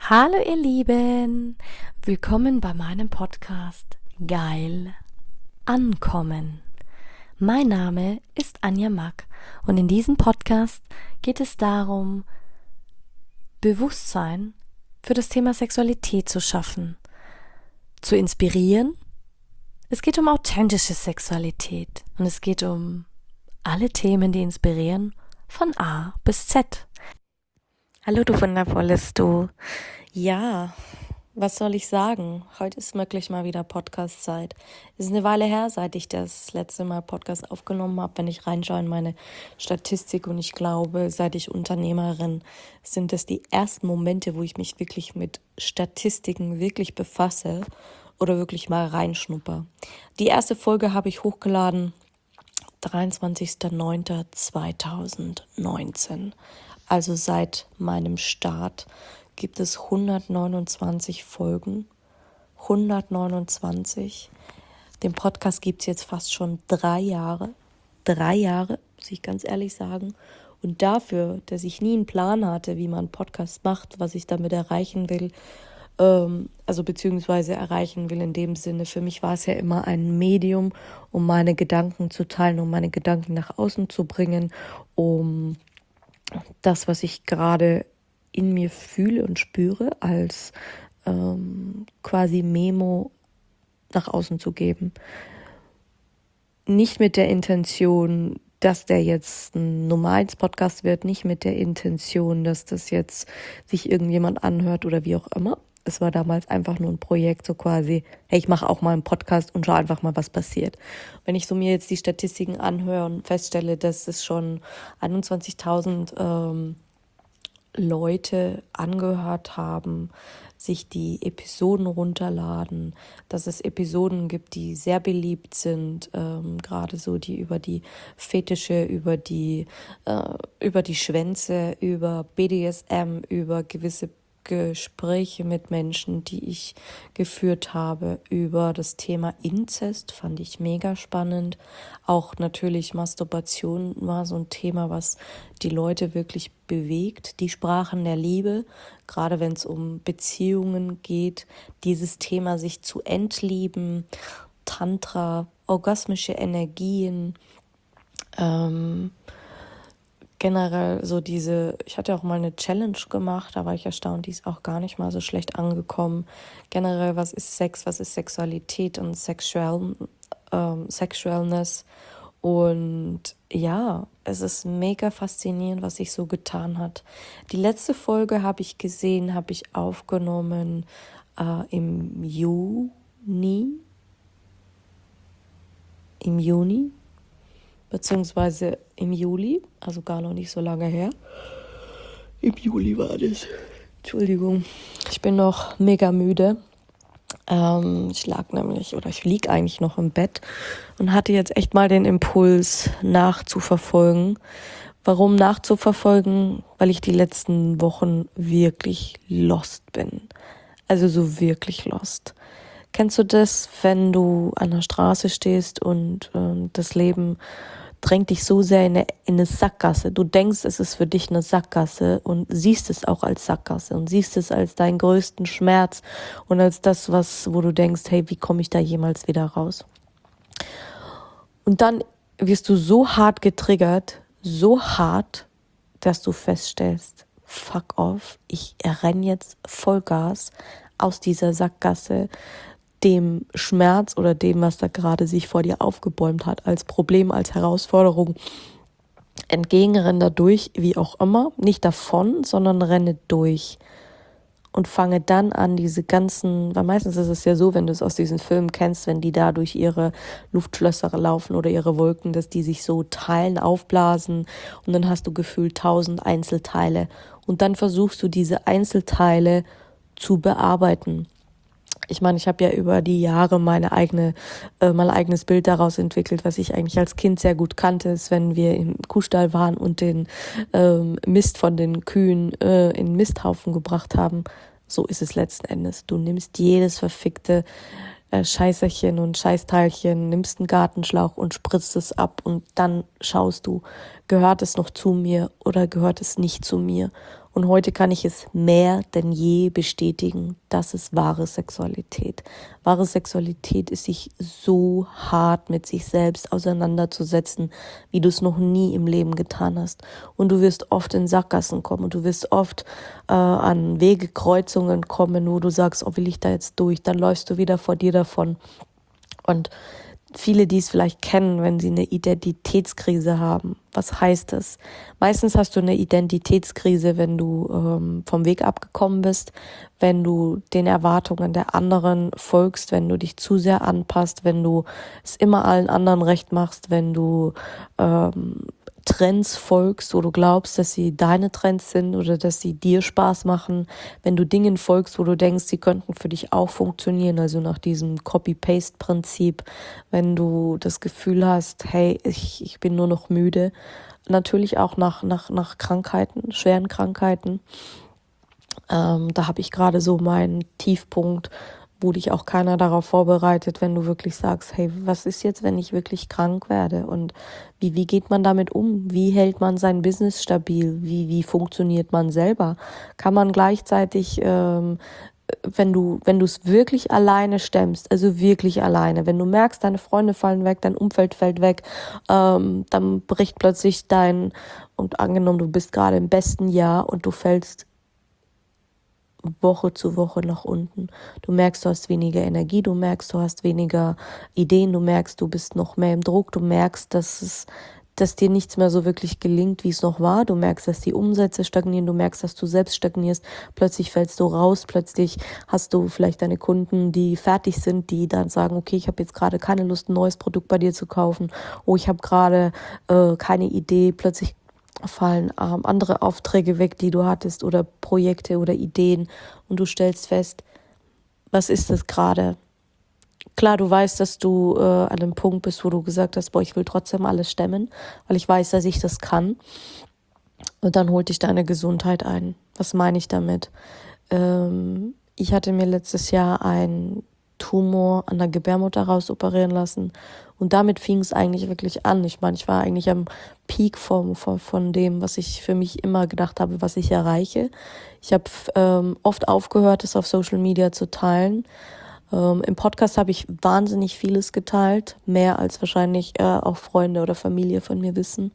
Hallo ihr Lieben, willkommen bei meinem Podcast Geil Ankommen. Mein Name ist Anja Mack und in diesem Podcast geht es darum, Bewusstsein für das Thema Sexualität zu schaffen, zu inspirieren. Es geht um authentische Sexualität und es geht um alle Themen, die inspirieren, von A bis Z. Hallo du wundervolles Du. Ja, was soll ich sagen? Heute ist wirklich mal wieder Podcast-Zeit. Es ist eine Weile her, seit ich das letzte Mal Podcast aufgenommen habe, wenn ich reinschaue in meine Statistik. Und ich glaube, seit ich Unternehmerin, sind es die ersten Momente, wo ich mich wirklich mit Statistiken wirklich befasse oder wirklich mal reinschnupper. Die erste Folge habe ich hochgeladen, 23.09.2019. Also seit meinem Start gibt es 129 Folgen. 129. Den Podcast gibt es jetzt fast schon 3 Jahre. 3 Jahre, muss ich ganz ehrlich sagen. Und dafür, dass ich nie einen Plan hatte, wie man einen Podcast macht, was ich damit erreichen will, beziehungsweise erreichen will in dem Sinne. Für mich war es ja immer ein Medium, um meine Gedanken zu teilen, um meine Gedanken nach außen zu bringen, um das, was ich gerade in mir fühle und spüre, als quasi Memo nach außen zu geben. Nicht mit der Intention, dass der jetzt ein Nummer 1 Podcast wird, nicht mit der Intention, dass das jetzt sich irgendjemand anhört oder wie auch immer. Es war damals einfach nur ein Projekt, so quasi, hey, ich mache auch mal einen Podcast und schau einfach mal, was passiert. Wenn ich so mir jetzt die Statistiken anhöre und feststelle, dass es schon 21.000 Leute angehört haben, sich die Episoden runterladen, dass es Episoden gibt, die sehr beliebt sind, gerade so die über die Fetische, über die Schwänze, über BDSM, über gewisse Gespräche mit Menschen, die ich geführt habe, über das Thema Inzest, fand ich mega spannend. Auch natürlich Masturbation war so ein Thema, was die Leute wirklich bewegt. Die Sprachen der Liebe, gerade wenn es um Beziehungen geht, dieses Thema sich zu entlieben, Tantra, orgasmische Energien, generell so ich hatte auch mal eine Challenge gemacht, da war ich erstaunt, die ist auch gar nicht mal so schlecht angekommen. Generell, was ist Sex, was ist Sexualität und Sexualness. Und ja, es ist mega faszinierend, was sich so getan hat. Die letzte Folge habe ich aufgenommen im Juni, beziehungsweise im Juli, also gar noch nicht so lange her. Im Juli war das. Entschuldigung, ich bin noch mega müde. Ich lieg eigentlich noch im Bett und hatte jetzt echt mal den Impuls nachzuverfolgen. Warum nachzuverfolgen? Weil ich die letzten Wochen wirklich lost bin. Also so wirklich lost. Kennst du das, wenn du an der Straße stehst und das Leben drängt dich so sehr in eine Sackgasse? Du denkst, es ist für dich eine Sackgasse und siehst es auch als Sackgasse und siehst es als deinen größten Schmerz und als das, wo du denkst, hey, wie komme ich da jemals wieder raus? Und dann wirst du so hart getriggert, so hart, dass du feststellst, fuck off, ich renne jetzt Vollgas aus dieser Sackgasse, dem Schmerz oder dem, was da gerade sich vor dir aufgebäumt hat, als Problem, als Herausforderung, entgegenrenne dadurch, wie auch immer, nicht davon, sondern renne durch und fange dann an, diese ganzen, weil meistens ist es ja so, wenn du es aus diesen Filmen kennst, wenn die da durch ihre Luftschlösser laufen oder ihre Wolken, dass die sich so teilen, aufblasen und dann hast du gefühlt 1000 Einzelteile und dann versuchst du diese Einzelteile zu bearbeiten. Ich meine, ich habe ja über die Jahre mein eigenes Bild daraus entwickelt, was ich eigentlich als Kind sehr gut kannte, ist, wenn wir im Kuhstall waren und den Mist von den Kühen in den Misthaufen gebracht haben. So ist es letzten Endes. Du nimmst jedes verfickte Scheißerchen und Scheißteilchen, nimmst einen Gartenschlauch und spritzt es ab und dann schaust du, gehört es noch zu mir oder gehört es nicht zu mir? Und heute kann ich es mehr denn je bestätigen, das ist wahre Sexualität. Wahre Sexualität ist, sich so hart mit sich selbst auseinanderzusetzen, wie du es noch nie im Leben getan hast. Und du wirst oft in Sackgassen kommen und du wirst oft an Wegekreuzungen kommen, wo du sagst, oh, will ich da jetzt durch? Dann läufst du wieder vor dir davon. Und viele, die es vielleicht kennen, wenn sie eine Identitätskrise haben. Was heißt das? Meistens hast du eine Identitätskrise, wenn du vom Weg abgekommen bist, wenn du den Erwartungen der anderen folgst, wenn du dich zu sehr anpasst, wenn du es immer allen anderen recht machst, wenn du Trends folgst, wo du glaubst, dass sie deine Trends sind oder dass sie dir Spaß machen, wenn du Dingen folgst, wo du denkst, sie könnten für dich auch funktionieren, also nach diesem Copy-Paste-Prinzip, wenn du das Gefühl hast, hey, ich bin nur noch müde, natürlich auch nach Krankheiten, schweren Krankheiten. Da habe ich gerade so meinen Tiefpunkt, wo dich auch keiner darauf vorbereitet, wenn du wirklich sagst, hey, was ist jetzt, wenn ich wirklich krank werde? Und wie geht man damit um? Wie hält man sein Business stabil? Wie funktioniert man selber? Kann man gleichzeitig, wenn du es wirklich alleine stemmst, also wirklich alleine, wenn du merkst, deine Freunde fallen weg, dein Umfeld fällt weg, dann bricht plötzlich und angenommen, du bist gerade im besten Jahr und du fällst Woche zu Woche nach unten. Du merkst, du hast weniger Energie, du merkst, du hast weniger Ideen, du merkst, du bist noch mehr im Druck, du merkst, dass dir nichts mehr so wirklich gelingt, wie es noch war. Du merkst, dass die Umsätze stagnieren, du merkst, dass du selbst stagnierst. Plötzlich fällst du raus, plötzlich hast du vielleicht deine Kunden, die fertig sind, die dann sagen, okay, ich habe jetzt gerade keine Lust, ein neues Produkt bei dir zu kaufen. Oh, ich habe gerade keine Idee. Plötzlich fallen andere Aufträge weg, die du hattest oder Projekte oder Ideen und du stellst fest, was ist das gerade? Klar, du weißt, dass du an einem Punkt bist, wo du gesagt hast, boah, ich will trotzdem alles stemmen, weil ich weiß, dass ich das kann. Und dann holt dich deine Gesundheit ein. Was meine ich damit? Ich hatte mir letztes Jahr einen Tumor an der Gebärmutter rausoperieren lassen. Und damit fing es eigentlich wirklich an. Ich meine, ich war eigentlich am Peak von dem, was ich für mich immer gedacht habe, was ich erreiche. Ich habe oft aufgehört, es auf Social Media zu teilen. Im Podcast habe ich wahnsinnig vieles geteilt, mehr als wahrscheinlich auch Freunde oder Familie von mir wissen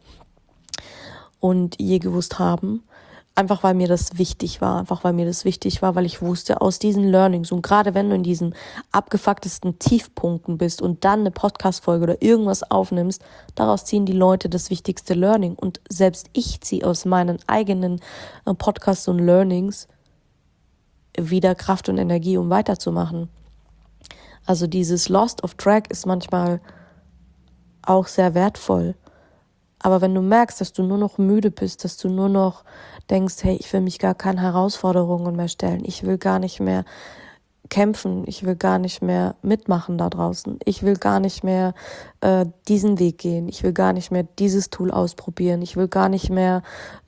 und je gewusst haben. Einfach weil mir das wichtig war, weil ich wusste, aus diesen Learnings und gerade wenn du in diesen abgefucktesten Tiefpunkten bist und dann eine Podcast-Folge oder irgendwas aufnimmst, daraus ziehen die Leute das wichtigste Learning und selbst ich ziehe aus meinen eigenen Podcasts und Learnings wieder Kraft und Energie, um weiterzumachen. Also dieses Lost of Track ist manchmal auch sehr wertvoll. Aber wenn du merkst, dass du nur noch müde bist, dass du nur noch denkst, hey, ich will mich gar keine Herausforderungen mehr stellen, ich will gar nicht mehr kämpfen, ich will gar nicht mehr mitmachen da draußen, ich will gar nicht mehr diesen Weg gehen, ich will gar nicht mehr dieses Tool ausprobieren, ich will gar nicht mehr,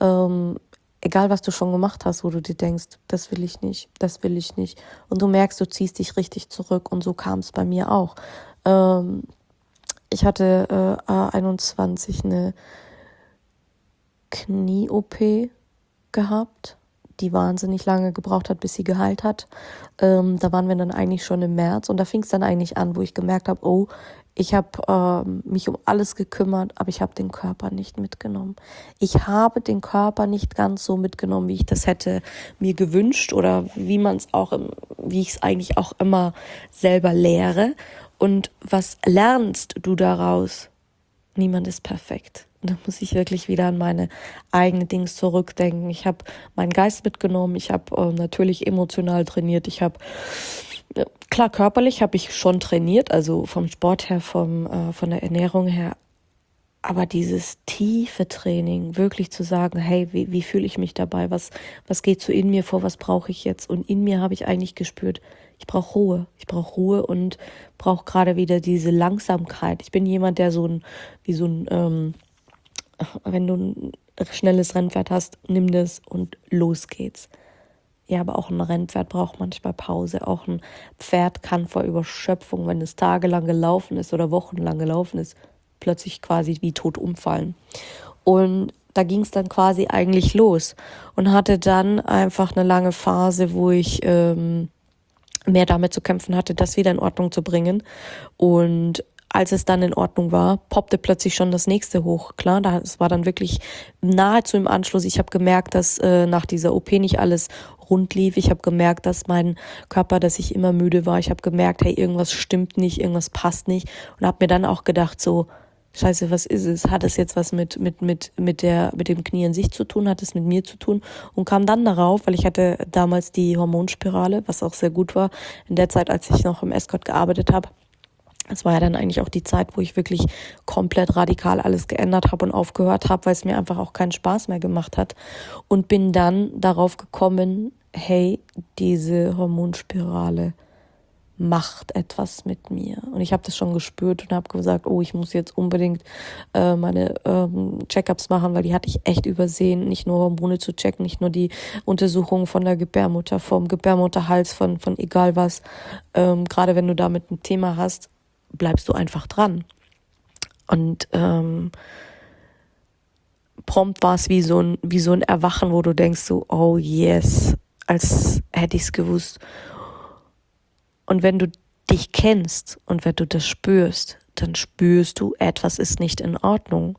egal was du schon gemacht hast, wo du dir denkst, das will ich nicht. Und du merkst, du ziehst dich richtig zurück und so kam es bei mir auch. Ich hatte A21 eine Knie-OP gehabt, die wahnsinnig lange gebraucht hat, bis sie geheilt hat. Da waren wir dann eigentlich schon im März und da fing es dann eigentlich an, wo ich gemerkt habe, oh, ich habe mich um alles gekümmert, aber ich habe den Körper nicht mitgenommen. Ich habe den Körper nicht ganz so mitgenommen, wie ich das hätte mir gewünscht oder wie ich es eigentlich auch immer selber lehre. Und was lernst du daraus? Niemand ist perfekt. Und da muss ich wirklich wieder an meine eigenen Dinge zurückdenken. Ich habe meinen Geist mitgenommen, ich habe natürlich emotional trainiert, klar, körperlich habe ich schon trainiert, also vom Sport her, von der Ernährung her, aber dieses tiefe Training, wirklich zu sagen, hey, wie fühle ich mich dabei, was geht so in mir vor, was brauche ich jetzt? Und in mir habe ich eigentlich gespürt, ich brauche Ruhe und brauche gerade wieder diese Langsamkeit. Ich bin jemand, der wenn du ein schnelles Rennpferd hast, nimm das und los geht's. Ja, aber auch ein Rennpferd braucht manchmal Pause. Auch ein Pferd kann vor Überschöpfung, wenn es tagelang gelaufen ist oder wochenlang gelaufen ist, plötzlich quasi wie tot umfallen. Und da ging es dann quasi eigentlich los und hatte dann einfach eine lange Phase, wo ich mehr damit zu kämpfen hatte, das wieder in Ordnung zu bringen. Und als es dann in Ordnung war, poppte plötzlich schon das nächste hoch. Klar, das war dann wirklich nahezu im Anschluss. Ich habe gemerkt, dass nach dieser OP nicht alles rund lief. Ich habe gemerkt, dass mein Körper, dass ich immer müde war. Ich habe gemerkt, hey, irgendwas stimmt nicht, irgendwas passt nicht. Und habe mir dann auch gedacht, so, Scheiße, was ist es? Hat es jetzt was mit dem Knie an sich zu tun? Hat es mit mir zu tun? Und kam dann darauf, weil ich hatte damals die Hormonspirale, was auch sehr gut war, in der Zeit, als ich noch im Escort gearbeitet habe. Das war ja dann eigentlich auch die Zeit, wo ich wirklich komplett radikal alles geändert habe und aufgehört habe, weil es mir einfach auch keinen Spaß mehr gemacht hat. Und bin dann darauf gekommen, hey, diese Hormonspirale macht etwas mit mir. Und ich habe das schon gespürt und habe gesagt, oh, ich muss jetzt unbedingt meine Check-ups machen, weil die hatte ich echt übersehen, nicht nur Hormone zu checken, nicht nur die Untersuchungen von der Gebärmutter, vom Gebärmutterhals, von egal was. Gerade wenn du damit ein Thema hast, bleibst du einfach dran. Und prompt war es wie so ein Erwachen, wo du denkst so, oh yes, als hätte ich es gewusst. Und wenn du dich kennst und wenn du das spürst, dann spürst du, etwas ist nicht in Ordnung.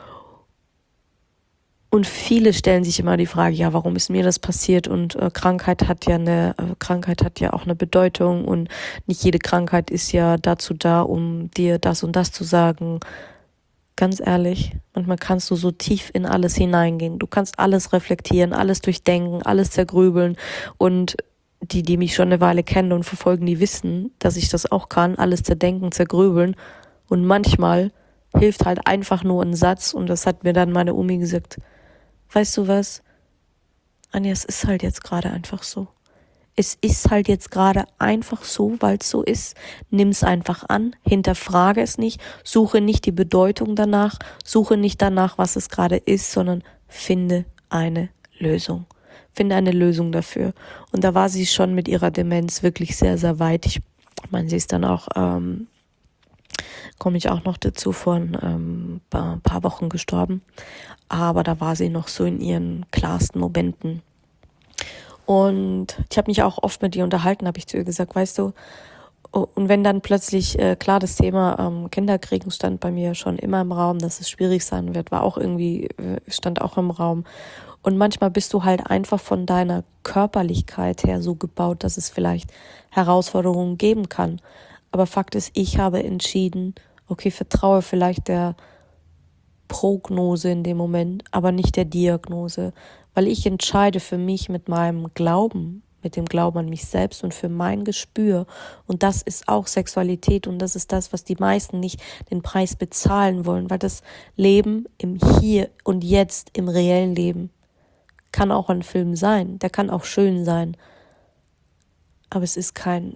Und viele stellen sich immer die Frage, ja, warum ist mir das passiert? Und Krankheit hat ja auch eine Bedeutung und nicht jede Krankheit ist ja dazu da, um dir das und das zu sagen. Ganz ehrlich, manchmal kannst du so tief in alles hineingehen. Du kannst alles reflektieren, alles durchdenken, alles zergrübeln. Und die mich schon eine Weile kennen und verfolgen, die wissen, dass ich das auch kann, alles zerdenken, zergrübeln. Und manchmal hilft halt einfach nur ein Satz. Und das hat mir dann meine Omi gesagt, weißt du was, Anja, es ist halt jetzt gerade einfach so. Es ist halt jetzt gerade einfach so, weil es so ist. Nimm es einfach an, hinterfrage es nicht, suche nicht die Bedeutung danach, suche nicht danach, was es gerade ist, sondern finde eine Lösung. Finde eine Lösung dafür. Und da war sie schon mit ihrer Demenz wirklich sehr, sehr weit. Ich meine, sie ist dann auch, komme ich auch noch dazu, vor ein paar Wochen gestorben. Aber da war sie noch so in ihren klarsten Momenten. Und ich habe mich auch oft mit ihr unterhalten, habe ich zu ihr gesagt, weißt du, und wenn dann plötzlich, klar, das Thema Kinderkriegen stand bei mir schon immer im Raum, dass es schwierig sein wird, stand auch im Raum. Und manchmal bist du halt einfach von deiner Körperlichkeit her so gebaut, dass es vielleicht Herausforderungen geben kann. Aber Fakt ist, ich habe entschieden, okay, vertraue vielleicht der Prognose in dem Moment, aber nicht der Diagnose. Weil ich entscheide für mich mit meinem Glauben, mit dem Glauben an mich selbst und für mein Gespür. Und das ist auch Sexualität und das ist das, was die meisten nicht den Preis bezahlen wollen, weil das Leben im Hier und Jetzt, im reellen Leben, kann auch ein Film sein, der kann auch schön sein. Aber es ist kein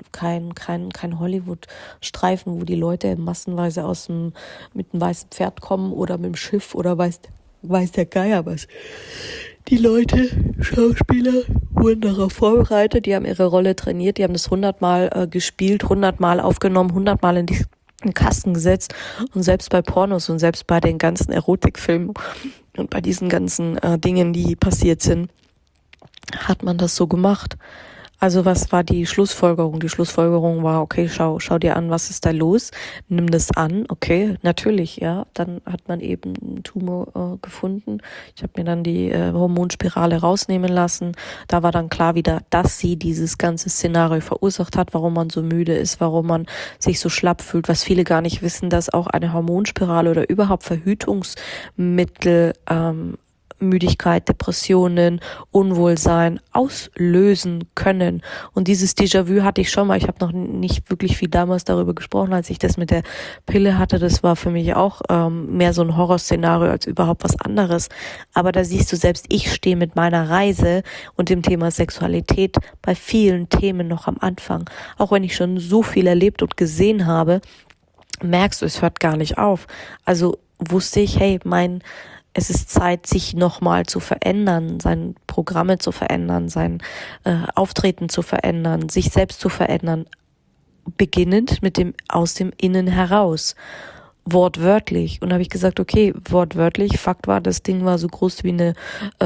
Hollywood-Streifen, wo die Leute massenweise mit einem weißen Pferd kommen oder mit dem Schiff oder weiß der Geier was. Die Leute, Schauspieler, wurden darauf vorbereitet, die haben ihre Rolle trainiert, die haben das 100-mal gespielt, 100-mal aufgenommen, 100-mal in den Kasten gesetzt. Und selbst bei Pornos und selbst bei den ganzen Erotikfilmen und bei diesen ganzen Dingen, die passiert sind, hat man das so gemacht. Also was war die Schlussfolgerung? Die Schlussfolgerung war, okay, schau dir an, was ist da los? Nimm das an, okay, natürlich, ja. Dann hat man eben einen Tumor gefunden. Ich habe mir dann die Hormonspirale rausnehmen lassen. Da war dann klar wieder, dass sie dieses ganze Szenario verursacht hat, warum man so müde ist, warum man sich so schlapp fühlt, was viele gar nicht wissen, dass auch eine Hormonspirale oder überhaupt Verhütungsmittel Müdigkeit, Depressionen, Unwohlsein auslösen können. Und dieses Déjà-vu hatte ich schon mal. Ich habe noch nicht wirklich viel damals darüber gesprochen, als ich das mit der Pille hatte. Das war für mich auch mehr so ein Horrorszenario als überhaupt was anderes. Aber da siehst du, selbst ich stehe mit meiner Reise und dem Thema Sexualität bei vielen Themen noch am Anfang. Auch wenn ich schon so viel erlebt und gesehen habe, merkst du, es hört gar nicht auf. Also wusste ich, hey, es ist Zeit, sich nochmal zu verändern, seine Programme zu verändern, sein Auftreten zu verändern, sich selbst zu verändern, beginnend mit dem aus dem Innen heraus. wortwörtlich. Und habe ich gesagt, okay, wortwörtlich, Fakt war, das Ding war so groß wie eine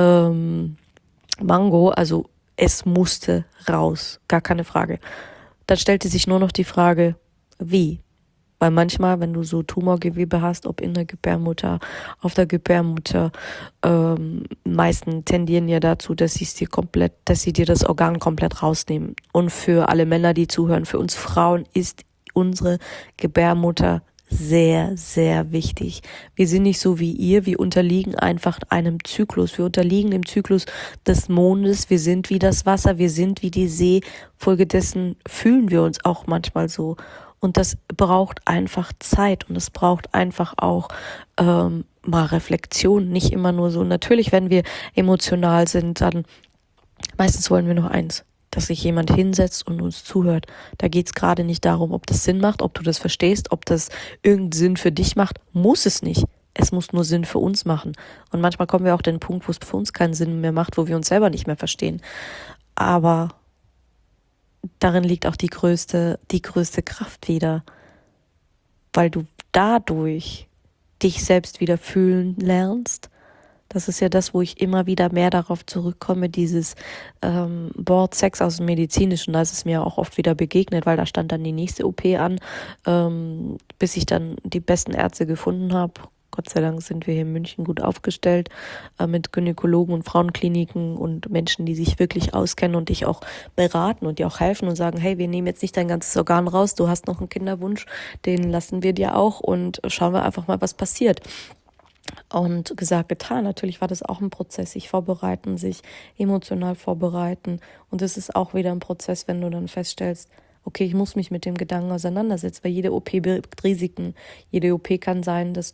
Mango, also es musste raus, gar keine Frage. Dann stellte sich nur noch die Frage, wie? Weil manchmal, wenn du so Tumorgewebe hast, ob in der Gebärmutter, auf der Gebärmutter, meisten tendieren ja dazu, dass sie dir das Organ komplett rausnehmen. Und für alle Männer, die zuhören, für uns Frauen ist unsere Gebärmutter sehr, sehr wichtig. Wir sind nicht so wie ihr, wir unterliegen einfach einem Zyklus. Wir unterliegen dem Zyklus des Mondes, wir sind wie das Wasser, wir sind wie die See. Folgedessen fühlen wir uns auch manchmal so. Und das braucht einfach Zeit und es braucht einfach auch mal Reflexion, nicht immer nur so. Natürlich, wenn wir emotional sind, dann meistens wollen wir nur eins, dass sich jemand hinsetzt und uns zuhört. Da geht's gerade nicht darum, ob das Sinn macht, ob du das verstehst, ob das irgendeinen Sinn für dich macht. Muss es nicht. Es muss nur Sinn für uns machen. Und manchmal kommen wir auch an den Punkt, wo es für uns keinen Sinn mehr macht, wo wir uns selber nicht mehr verstehen. Aber darin liegt auch die größte Kraft wieder, weil du dadurch dich selbst wieder fühlen lernst. Das ist ja das, wo ich immer wieder mehr darauf zurückkomme, dieses Wort Sex aus dem Medizinischen. Da ist es mir auch oft wieder begegnet, weil da stand dann die nächste OP an, bis ich dann die besten Ärzte gefunden habe. Gott sei Dank sind wir hier in München gut aufgestellt mit Gynäkologen und Frauenkliniken und Menschen, die sich wirklich auskennen und dich auch beraten und dir auch helfen und sagen, hey, wir nehmen jetzt nicht dein ganzes Organ raus, du hast noch einen Kinderwunsch, den lassen wir dir auch und schauen wir einfach mal, was passiert. Und gesagt, getan. Natürlich war das auch ein Prozess, sich vorbereiten, sich emotional vorbereiten. Und es ist auch wieder ein Prozess, wenn du dann feststellst, okay, ich muss mich mit dem Gedanken auseinandersetzen, weil jede OP birgt Risiken. Jede OP kann sein, dass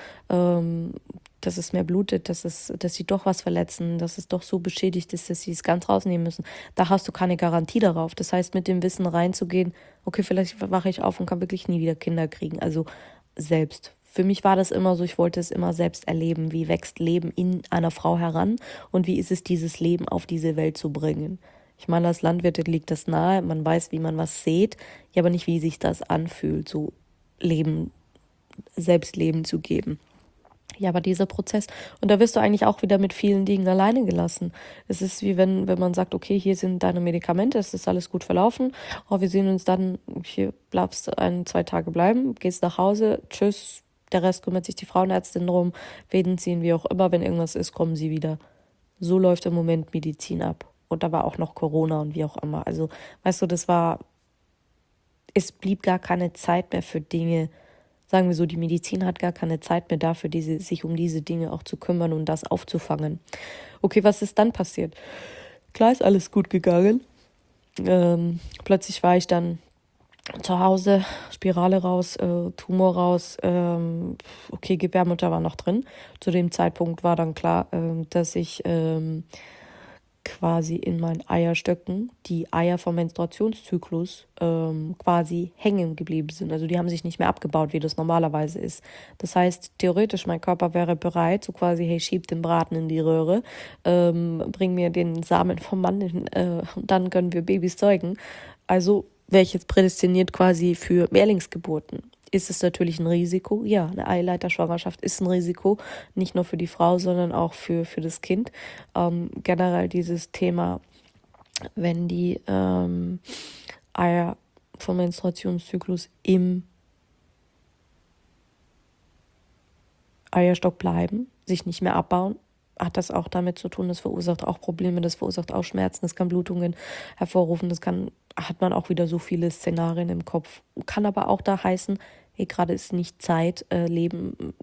es mehr blutet, dass sie doch was verletzen, dass es doch so beschädigt ist, dass sie es ganz rausnehmen müssen. Da hast du keine Garantie darauf. Das heißt, mit dem Wissen reinzugehen, okay, vielleicht wache ich auf und kann wirklich nie wieder Kinder kriegen. Also selbst. Für mich war das immer so, ich wollte es immer selbst erleben. Wie wächst Leben in einer Frau heran und wie ist es, dieses Leben auf diese Welt zu bringen? Ich meine, als Landwirtin liegt das nahe, man weiß, wie man was sät, ja, aber nicht, wie sich das anfühlt, so Leben, selbst Leben zu geben. Ja, aber dieser Prozess, und da wirst du eigentlich auch wieder mit vielen Dingen alleine gelassen. Es ist wie wenn man sagt, okay, hier sind deine Medikamente, es ist alles gut verlaufen, oh, wir sehen uns dann, hier bleibst 2 Tage bleiben, gehst nach Hause, tschüss, der Rest kümmert sich die Frauenärztin drum, Fäden ziehen, wie auch immer, wenn irgendwas ist, kommen sie wieder. So läuft im Moment Medizin ab. Und da war auch noch Corona und wie auch immer. Also, weißt du, es blieb gar keine Zeit mehr für Dinge. Sagen wir so, die Medizin hat gar keine Zeit mehr dafür, sich um diese Dinge auch zu kümmern und das aufzufangen. Okay, was ist dann passiert? Klar ist alles gut gegangen. Plötzlich war ich dann zu Hause, Spirale raus, Tumor raus, okay, Gebärmutter war noch drin. Zu dem Zeitpunkt war dann klar, dass ich quasi in meinen Eierstöcken die Eier vom Menstruationszyklus quasi hängen geblieben sind. Also die haben sich nicht mehr abgebaut, wie das normalerweise ist. Das heißt, theoretisch, mein Körper wäre bereit, so quasi, hey, schieb den Braten in die Röhre, bring mir den Samen vom Mann hin, und dann können wir Babys zeugen. Also wäre ich jetzt prädestiniert quasi für Mehrlingsgeburten. Ist es natürlich ein Risiko? Ja, eine Eileiterschwangerschaft ist ein Risiko, nicht nur für die Frau, sondern auch für das Kind. Generell dieses Thema, wenn die Eier vom Menstruationszyklus im Eierstock bleiben, sich nicht mehr abbauen, hat das auch damit zu tun, das verursacht auch Probleme, das verursacht auch Schmerzen, das kann Blutungen hervorrufen, hat man auch wieder so viele Szenarien im Kopf. Kann aber auch da heißen, hey, gerade ist nicht Zeit, Leben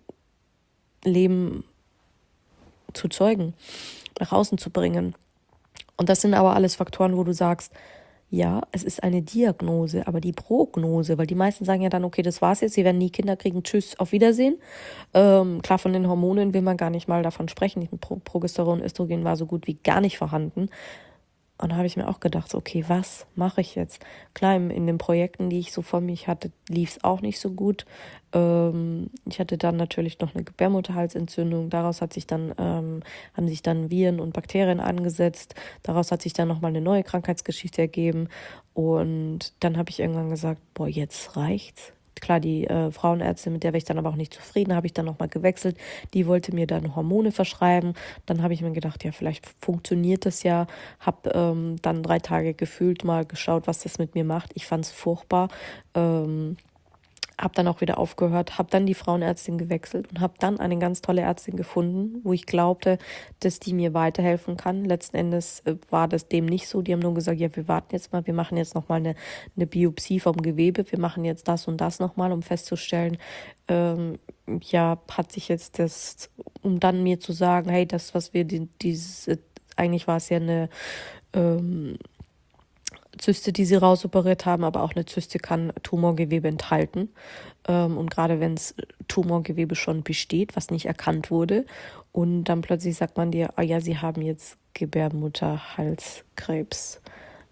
zu zeugen, nach außen zu bringen. Und das sind aber alles Faktoren, wo du sagst, ja, es ist eine Diagnose, aber die Prognose, weil die meisten sagen ja dann, okay, das war's jetzt, sie werden nie Kinder kriegen, tschüss, auf Wiedersehen. Klar, von den Hormonen will man gar nicht mal davon sprechen. Progesteron, Östrogen war so gut wie gar nicht vorhanden. Und da habe ich mir auch gedacht, okay, was mache ich jetzt? Klar, in den Projekten, die ich so vor mich hatte, lief es auch nicht so gut. Ich hatte dann natürlich noch eine Gebärmutterhalsentzündung. Daraus haben sich dann Viren und Bakterien angesetzt. Daraus hat sich dann nochmal eine neue Krankheitsgeschichte ergeben. Und dann habe ich irgendwann gesagt, boah, jetzt reicht's. Klar, die Frauenärztin, mit der war ich dann aber auch nicht zufrieden, habe ich dann nochmal gewechselt. Die wollte mir dann Hormone verschreiben. Dann habe ich mir gedacht, ja, vielleicht funktioniert das ja. Habe dann 3 Tage gefühlt mal geschaut, was das mit mir macht. Ich fand es furchtbar. Habe dann auch wieder aufgehört, habe dann die Frauenärztin gewechselt und habe dann eine ganz tolle Ärztin gefunden, wo ich glaubte, dass die mir weiterhelfen kann. Letzten Endes war das dem nicht so. Die haben nur gesagt, ja, wir warten jetzt mal, wir machen jetzt nochmal eine Biopsie vom Gewebe, wir machen jetzt das und das nochmal, um festzustellen, ja, hat sich jetzt das, um dann mir zu sagen, hey, das, was wir, eigentlich war es ja eine Zyste, die sie rausoperiert haben, aber auch eine Zyste kann Tumorgewebe enthalten. Und gerade wenn es Tumorgewebe schon besteht, was nicht erkannt wurde, und dann plötzlich sagt man dir, oh ja, sie haben jetzt Gebärmutterhalskrebs.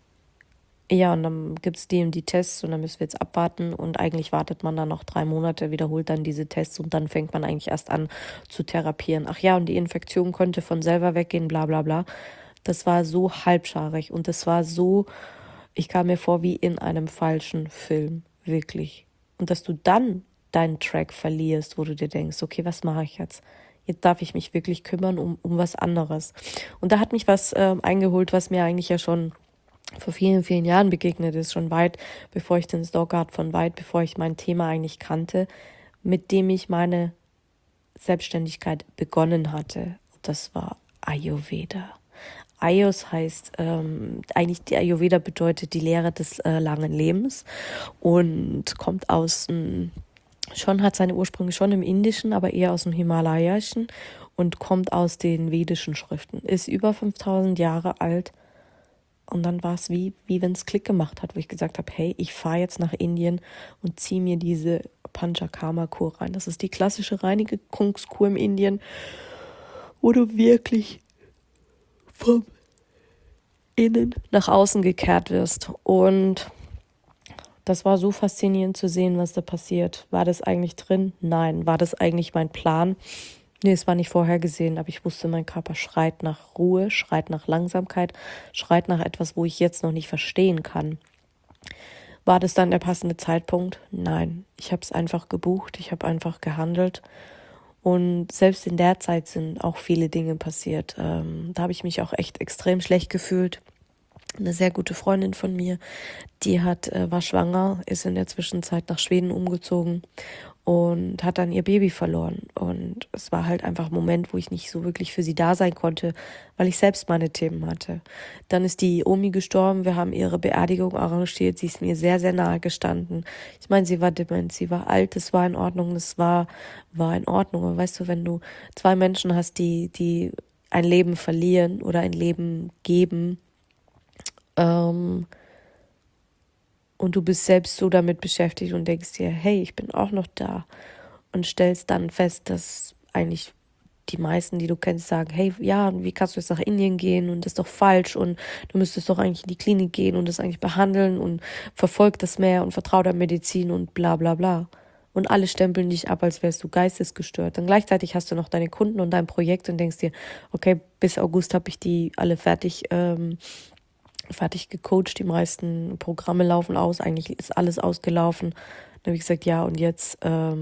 Ja, und dann gibt es die und die Tests und dann müssen wir jetzt abwarten und eigentlich wartet man dann noch 3 Monate, wiederholt dann diese Tests und dann fängt man eigentlich erst an zu therapieren. Ach ja, und die Infektion könnte von selber weggehen, bla bla bla. Das war so halbscharig und das war so, ich kam mir vor wie in einem falschen Film, wirklich. Und dass du dann deinen Track verlierst, wo du dir denkst, okay, was mache ich jetzt? Jetzt darf ich mich wirklich kümmern um was anderes. Und da hat mich was eingeholt, was mir eigentlich ja schon vor vielen, vielen Jahren begegnet ist, schon weit, bevor ich den Stalker hatte, von weit, bevor ich mein Thema eigentlich kannte, mit dem ich meine Selbstständigkeit begonnen hatte. Das war Ayurveda. Ayos heißt, eigentlich die Ayurveda bedeutet die Lehre des langen Lebens und kommt aus, hat seine Ursprünge schon im Indischen, aber eher aus dem Himalaischen und kommt aus den vedischen Schriften. Ist über 5000 Jahre alt. Und dann war es wie wenn es Klick gemacht hat, wo ich gesagt habe, hey, ich fahre jetzt nach Indien und ziehe mir diese Panchakarma-Kur rein. Das ist die klassische Reinigungskur im Indien, wo du wirklich vom Innen nach außen gekehrt wirst. Und das war so faszinierend zu sehen, was da passiert. War das eigentlich drin? Nein. War das eigentlich mein Plan? Nee, es war nicht vorhergesehen, aber ich wusste, mein Körper schreit nach Ruhe, schreit nach Langsamkeit, schreit nach etwas, wo ich jetzt noch nicht verstehen kann. War das dann der passende Zeitpunkt? Nein. Ich habe es einfach gebucht, ich habe einfach gehandelt. Und selbst in der Zeit sind auch viele Dinge passiert. Da habe ich mich auch echt extrem schlecht gefühlt. Eine sehr gute Freundin von mir, die war schwanger, ist in der Zwischenzeit nach Schweden umgezogen und hat dann ihr Baby verloren. Und es war halt einfach ein Moment, wo ich nicht so wirklich für sie da sein konnte, weil ich selbst meine Themen hatte. Dann ist die Omi gestorben, wir haben ihre Beerdigung arrangiert, sie ist mir sehr, sehr nahe gestanden. Ich meine, sie war dement, sie war alt, es war in Ordnung, es war in Ordnung. Aber weißt du, wenn du 2 Menschen hast, die ein Leben verlieren oder ein Leben geben, und du bist selbst so damit beschäftigt und denkst dir, hey, ich bin auch noch da. Und stellst dann fest, dass eigentlich die meisten, die du kennst, sagen, hey, ja, wie kannst du jetzt nach Indien gehen und das ist doch falsch und du müsstest doch eigentlich in die Klinik gehen und das eigentlich behandeln und verfolg das mehr und vertrau der Medizin und bla bla bla. Und alle stempeln dich ab, als wärst du geistesgestört. Dann gleichzeitig hast du noch deine Kunden und dein Projekt und denkst dir, okay, bis August habe ich die alle fertig gecoacht, die meisten Programme laufen aus, eigentlich ist alles ausgelaufen. Dann habe ich gesagt, ja, und jetzt,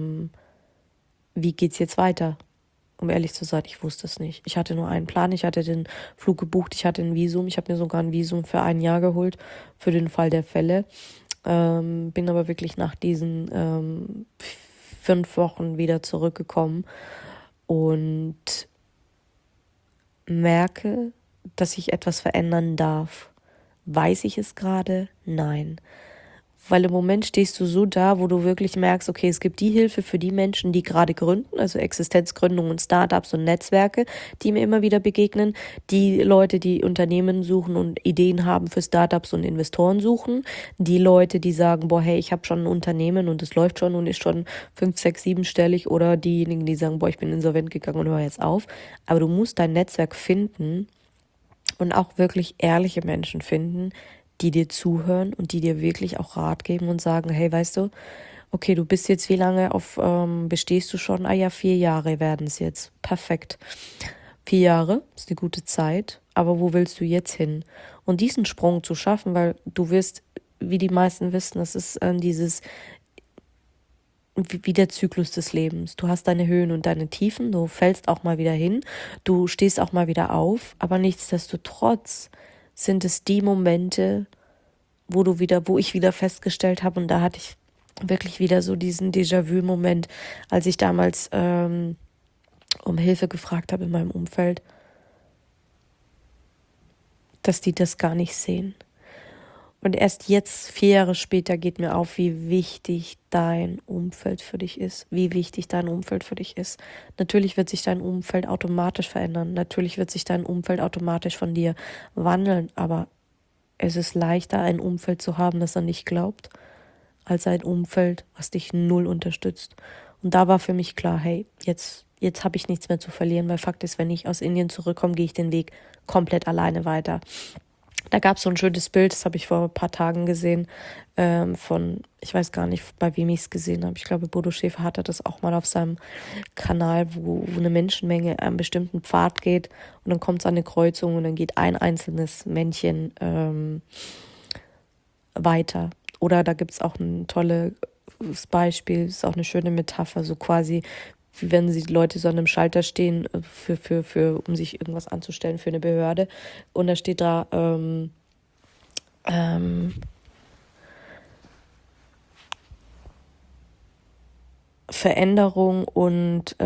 wie geht's jetzt weiter? Um ehrlich zu sein, ich wusste es nicht. Ich hatte nur einen Plan, ich hatte den Flug gebucht, ich hatte ein Visum, ich habe mir sogar ein Visum für 1 Jahr geholt, für den Fall der Fälle. Bin aber wirklich nach diesen 5 Wochen wieder zurückgekommen und merke, dass ich etwas verändern darf. Weiß ich es gerade? Nein. Weil im Moment stehst du so da, wo du wirklich merkst, okay, es gibt die Hilfe für die Menschen, die gerade gründen, also Existenzgründung und Startups und Netzwerke, die mir immer wieder begegnen. Die Leute, die Unternehmen suchen und Ideen haben für Startups und Investoren suchen. Die Leute, die sagen, boah, hey, ich habe schon ein Unternehmen und es läuft schon und ist schon 5, 6, 7-stellig. Oder diejenigen, die sagen, boah, ich bin insolvent gegangen und höre jetzt auf. Aber du musst dein Netzwerk finden und auch wirklich ehrliche Menschen finden, die dir zuhören und die dir wirklich auch Rat geben und sagen, hey, weißt du, okay, du bist jetzt wie lange bestehst du schon? Ah ja, 4 Jahre werden es jetzt. Perfekt. 4 Jahre ist eine gute Zeit, aber wo willst du jetzt hin? Und diesen Sprung zu schaffen, weil du wirst, wie die meisten wissen, das ist wie der Zyklus des Lebens. Du hast deine Höhen und deine Tiefen, du fällst auch mal wieder hin, du stehst auch mal wieder auf, aber nichtsdestotrotz sind es die Momente, wo ich wieder festgestellt habe, und da hatte ich wirklich wieder so diesen Déjà-vu-Moment, als ich damals um Hilfe gefragt habe in meinem Umfeld, dass die das gar nicht sehen. Und erst jetzt, 4 Jahre später, geht mir auf, wie wichtig dein Umfeld für dich ist. Wie wichtig dein Umfeld für dich ist. Natürlich wird sich dein Umfeld automatisch verändern. Natürlich wird sich dein Umfeld automatisch von dir wandeln. Aber es ist leichter, ein Umfeld zu haben, das an dich glaubt, als ein Umfeld, was dich null unterstützt. Und da war für mich klar, hey, jetzt habe ich nichts mehr zu verlieren, weil Fakt ist, wenn ich aus Indien zurückkomme, gehe ich den Weg komplett alleine weiter. Da gab es so ein schönes Bild, das habe ich vor ein paar Tagen gesehen, ich weiß gar nicht, bei wem ich es gesehen habe. Ich glaube, Bodo Schäfer hatte das auch mal auf seinem Kanal, wo eine Menschenmenge einen bestimmten Pfad geht und dann kommt es an eine Kreuzung und dann geht ein einzelnes Männchen weiter. Oder da gibt es auch ein tolles Beispiel, ist auch eine schöne Metapher, so quasi, wie wenn die Leute so an einem Schalter stehen, um sich irgendwas anzustellen für eine Behörde. Und da steht da, Veränderung und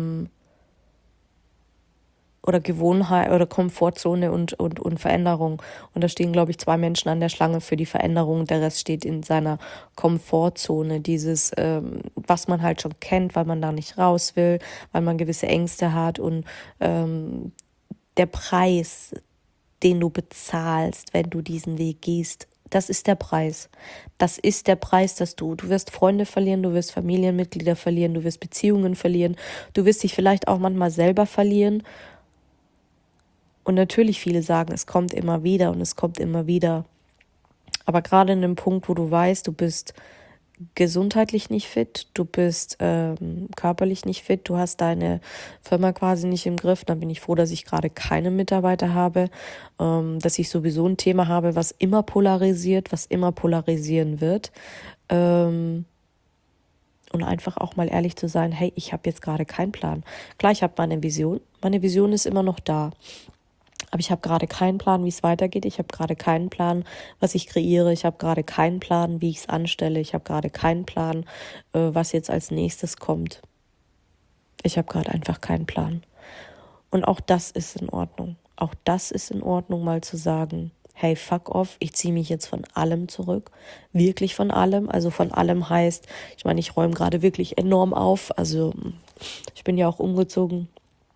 oder Gewohnheit oder Komfortzone und Veränderung. Und da stehen, glaube ich, 2 Menschen an der Schlange für die Veränderung. Der Rest steht in seiner Komfortzone. Dieses, was man halt schon kennt, weil man da nicht raus will, weil man gewisse Ängste hat. Und der Preis, den du bezahlst, wenn du diesen Weg gehst, das ist der Preis. Das ist der Preis, dass du wirst Freunde verlieren, du wirst Familienmitglieder verlieren, du wirst Beziehungen verlieren, du wirst dich vielleicht auch manchmal selber verlieren. Und natürlich, viele sagen, es kommt immer wieder und es kommt immer wieder. Aber gerade in dem Punkt, wo du weißt, du bist gesundheitlich nicht fit, du bist körperlich nicht fit, du hast deine Firma quasi nicht im Griff, dann bin ich froh, dass ich gerade keine Mitarbeiter habe, dass ich sowieso ein Thema habe, was immer polarisiert, was immer polarisieren wird. Und einfach auch mal ehrlich zu sein, hey, ich habe jetzt gerade keinen Plan. Klar, ich habe meine Vision ist immer noch da. Aber ich habe gerade keinen Plan, wie es weitergeht. Ich habe gerade keinen Plan, was ich kreiere. Ich habe gerade keinen Plan, wie ich es anstelle. Ich habe gerade keinen Plan, was jetzt als nächstes kommt. Ich habe gerade einfach keinen Plan. Und auch das ist in Ordnung. Auch das ist in Ordnung, mal zu sagen, hey, fuck off, ich ziehe mich jetzt von allem zurück. Wirklich von allem. Also von allem heißt, ich meine, ich räume gerade wirklich enorm auf. Also ich bin ja auch umgezogen.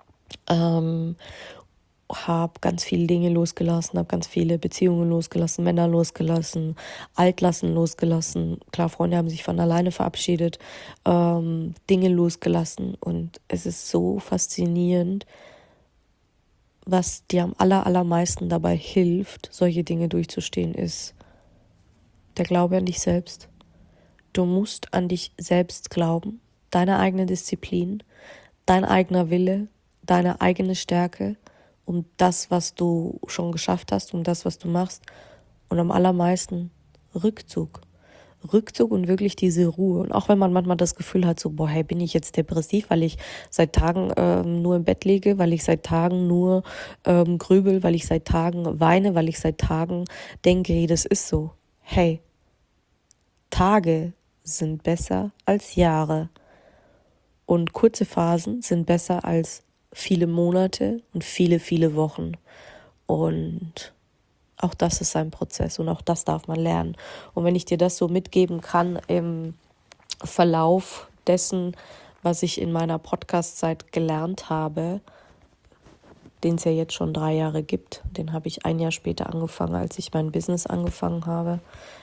Habe ganz viele Dinge losgelassen, habe ganz viele Beziehungen losgelassen, Männer losgelassen, Altlasten losgelassen. Klar, Freunde haben sich von alleine verabschiedet, Dinge losgelassen. Und es ist so faszinierend, was dir am allermeisten dabei hilft, solche Dinge durchzustehen, ist der Glaube an dich selbst. Du musst an dich selbst glauben, deine eigene Disziplin, dein eigener Wille, deine eigene Stärke, um das, was du schon geschafft hast, um das, was du machst. Und am allermeisten Rückzug. Rückzug und wirklich diese Ruhe. Und auch wenn man manchmal das Gefühl hat, so, boah, hey, bin ich jetzt depressiv, weil ich seit Tagen nur im Bett liege, weil ich seit Tagen nur grübel, weil ich seit Tagen weine, weil ich seit Tagen denke, hey, das ist so. Hey, Tage sind besser als Jahre. Und kurze Phasen sind besser als viele Monate und viele Wochen. Und auch das ist ein Prozess und auch das darf man lernen. Und wenn ich dir das so mitgeben kann im Verlauf dessen, was ich in meiner Podcast-Zeit gelernt habe, den es ja jetzt schon 3 Jahre gibt, den habe ich 1 Jahr später angefangen, als ich mein Business angefangen habe,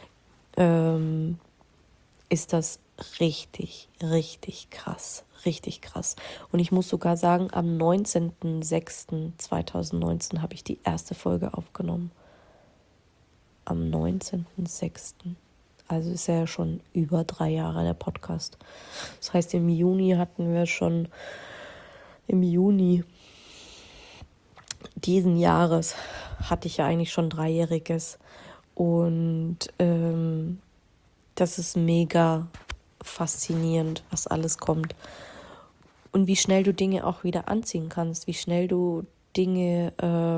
ist das richtig krass. Richtig krass. Und ich muss sogar sagen, am 19.06.2019 habe ich die erste Folge aufgenommen. Am 19.06. Also ist ja schon über 3 Jahre der Podcast. Das heißt, im Juni diesen Jahres hatte ich ja eigentlich schon 3-jähriges. Und das ist mega faszinierend, was alles kommt. Und wie schnell du Dinge auch wieder anziehen kannst, wie schnell du Dinge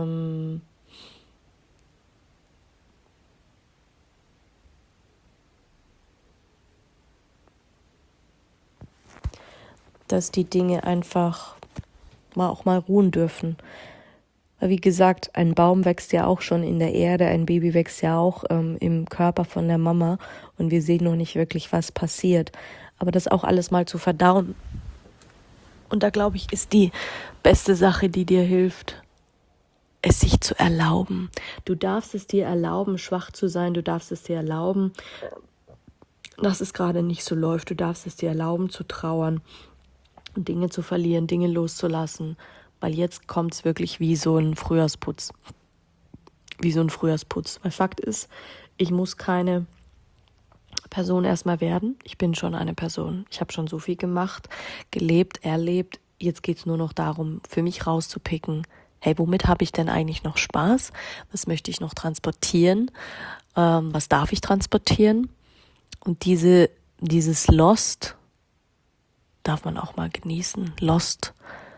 dass die Dinge einfach auch mal ruhen dürfen. Weil wie gesagt, ein Baum wächst ja auch schon in der Erde, ein Baby wächst ja auch im Körper von der Mama und wir sehen noch nicht wirklich, was passiert. Aber das auch alles mal zu verdauen. Und da glaube ich, ist die beste Sache, die dir hilft, es sich zu erlauben. Du darfst es dir erlauben, schwach zu sein. Du darfst es dir erlauben, dass es gerade nicht so läuft. Du darfst es dir erlauben, zu trauern, Dinge zu verlieren, Dinge loszulassen. Weil jetzt kommt es wirklich wie so ein Frühjahrsputz. Weil Fakt ist, ich muss keine Person erstmal werden. Ich bin schon eine Person. Ich habe schon so viel gemacht, gelebt, erlebt. Jetzt geht es nur noch darum, für mich rauszupicken, hey, womit habe ich denn eigentlich noch Spaß? Was möchte ich noch transportieren? Was darf ich transportieren? Und dieses Lost darf man auch mal genießen. Lost.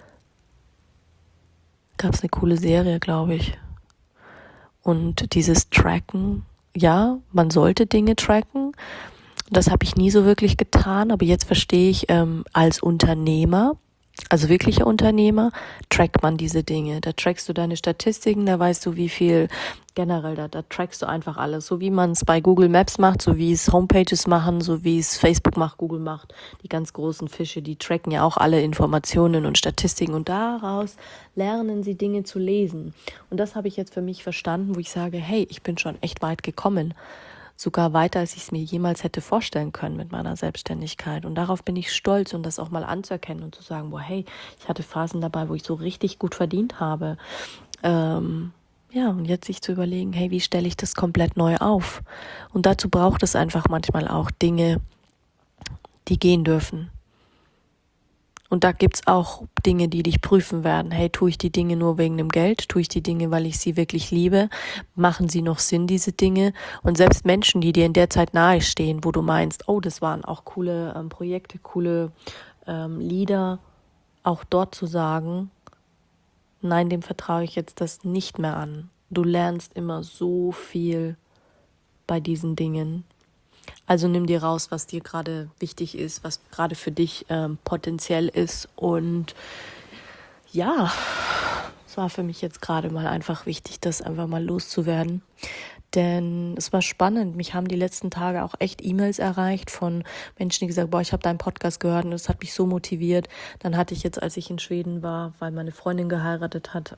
Gab es eine coole Serie, glaube ich. Und dieses Tracken, ja, man sollte Dinge tracken. Das habe ich nie so wirklich getan, aber jetzt verstehe ich, als Unternehmer, also wirklicher Unternehmer, trackt man diese Dinge. Da trackst du deine Statistiken, da weißt du, wie viel generell, da trackst du einfach alles. So wie man es bei Google Maps macht, so wie es Homepages machen, so wie es Facebook macht, Google macht. Die ganz großen Fische, die tracken ja auch alle Informationen und Statistiken und daraus lernen sie Dinge zu lesen. Und das habe ich jetzt für mich verstanden, wo ich sage, hey, ich bin schon echt weit gekommen. Sogar weiter, als ich es mir jemals hätte vorstellen können mit meiner Selbstständigkeit. Und darauf bin ich stolz und das auch mal anzuerkennen und zu sagen, boah, hey, ich hatte Phasen dabei, wo ich so richtig gut verdient habe. Ja, und jetzt sich zu überlegen, hey, wie stelle ich das komplett neu auf? Und dazu braucht es einfach manchmal auch Dinge, die gehen dürfen. Und da gibt's auch Dinge, die dich prüfen werden. Hey, tue ich die Dinge nur wegen dem Geld? Tue ich die Dinge, weil ich sie wirklich liebe? Machen sie noch Sinn, diese Dinge? Und selbst Menschen, die dir in der Zeit nahestehen, wo du meinst, oh, das waren auch coole Projekte, coole Lieder, auch dort zu sagen, nein, dem vertraue ich jetzt das nicht mehr an. Du lernst immer so viel bei diesen Dingen. Also nimm dir raus, was dir gerade wichtig ist, was gerade für dich potenziell ist. Und ja, es war für mich jetzt gerade mal einfach wichtig, das einfach mal loszuwerden. Denn es war spannend. Mich haben die letzten Tage auch echt E-Mails erreicht von Menschen, die gesagt haben, boah, ich habe deinen Podcast gehört und das hat mich so motiviert. Dann hatte ich jetzt, als ich in Schweden war, weil meine Freundin geheiratet hat,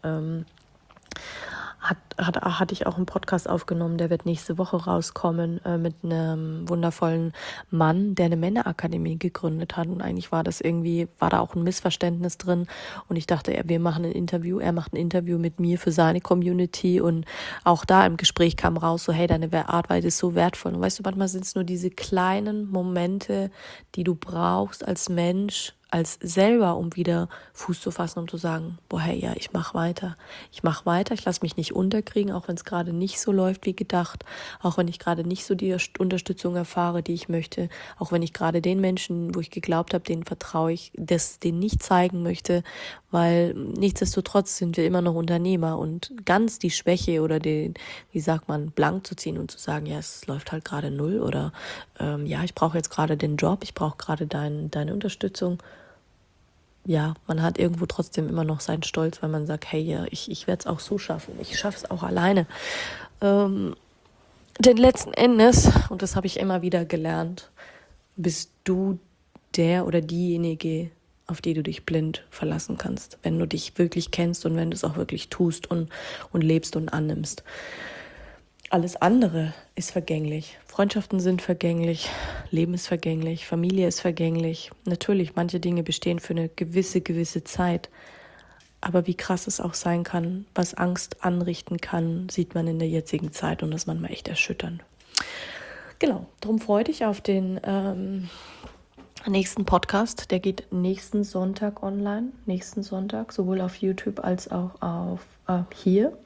hatte ich auch einen Podcast aufgenommen, der wird nächste Woche rauskommen, mit einem wundervollen Mann, der eine Männerakademie gegründet hat. Und eigentlich war da auch ein Missverständnis drin. Und ich dachte, er macht ein Interview mit mir für seine Community. Und auch da im Gespräch kam raus, so, hey, deine Arbeit ist so wertvoll. Und weißt du, manchmal sind es nur diese kleinen Momente, die du brauchst als Mensch, als selber, um wieder Fuß zu fassen, um zu sagen, boah, hey, ja, ich mache weiter, ich lasse mich nicht unterkriegen, auch wenn es gerade nicht so läuft wie gedacht, auch wenn ich gerade nicht so die Unterstützung erfahre, die ich möchte, auch wenn ich gerade den Menschen, wo ich geglaubt habe, denen vertraue ich, denen nicht zeigen möchte, weil nichtsdestotrotz sind wir immer noch Unternehmer und ganz die Schwäche oder blank zu ziehen und zu sagen, ja, es läuft halt gerade null oder ja, ich brauche jetzt gerade den Job, ich brauche gerade deine Unterstützung. Ja, man hat irgendwo trotzdem immer noch seinen Stolz, weil man sagt, hey, ja, ich werde es auch so schaffen, ich schaffe es auch alleine. Denn letzten Endes, und das habe ich immer wieder gelernt, bist du der oder diejenige, auf die du dich blind verlassen kannst, wenn du dich wirklich kennst und wenn du es auch wirklich tust und lebst und annimmst. Alles andere ist vergänglich. Freundschaften sind vergänglich, Leben ist vergänglich, Familie ist vergänglich. Natürlich, manche Dinge bestehen für eine gewisse Zeit. Aber wie krass es auch sein kann, was Angst anrichten kann, sieht man in der jetzigen Zeit und das ist manchmal echt erschütternd. Genau, darum freue dich auf den nächsten Podcast. Der geht nächsten Sonntag online. Nächsten Sonntag, sowohl auf YouTube als auch auf hier.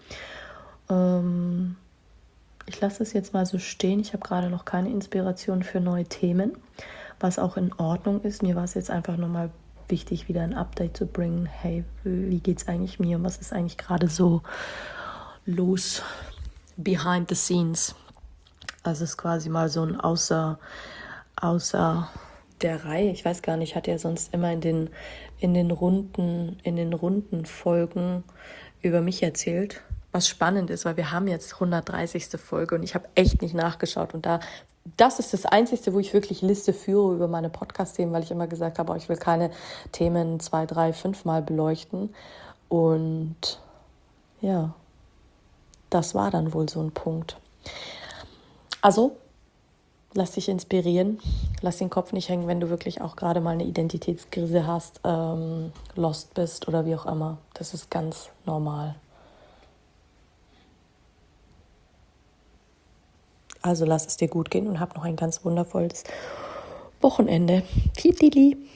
Ich lasse es jetzt mal so stehen. Ich habe gerade noch keine Inspiration für neue Themen. was auch in Ordnung ist. Mir war es jetzt einfach nochmal wichtig, wieder ein Update zu bringen. Hey, wie geht's eigentlich mir? Was ist eigentlich gerade so los behind the scenes? Also es ist quasi mal so ein außer der Reihe. Ich weiß gar nicht, hat er sonst immer in den runden Folgen über mich erzählt. Was spannend ist, weil wir haben jetzt 130. Folge und ich habe echt nicht nachgeschaut. Und das ist das Einzige, wo ich wirklich Liste führe über meine Podcast-Themen, weil ich immer gesagt habe, ich will keine Themen 2, 3, 5 Mal beleuchten. Und ja, das war dann wohl so ein Punkt. Also, lass dich inspirieren, lass den Kopf nicht hängen, wenn du wirklich auch gerade mal eine Identitätskrise hast, lost bist oder wie auch immer. Das ist ganz normal. Also lass es dir gut gehen und hab noch ein ganz wundervolles Wochenende. Tschüssi.